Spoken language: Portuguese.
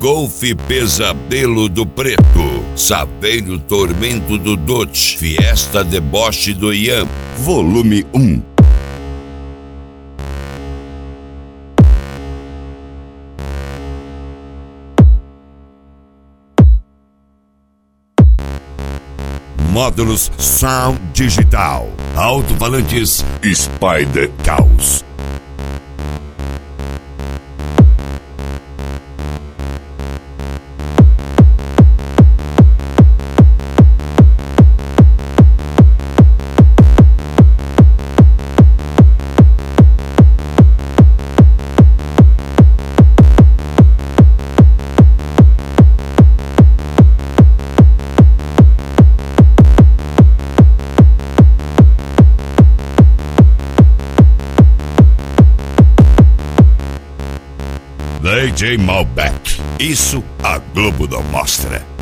Golf Pesadelo do Preto, Saveiro Tormento do Dodge, Fiesta Deboche do Ian, Volume 1. Módulos Sound Digital, alto-falantes Spider Caos. DJ Malbec, isso a Globo não mostra.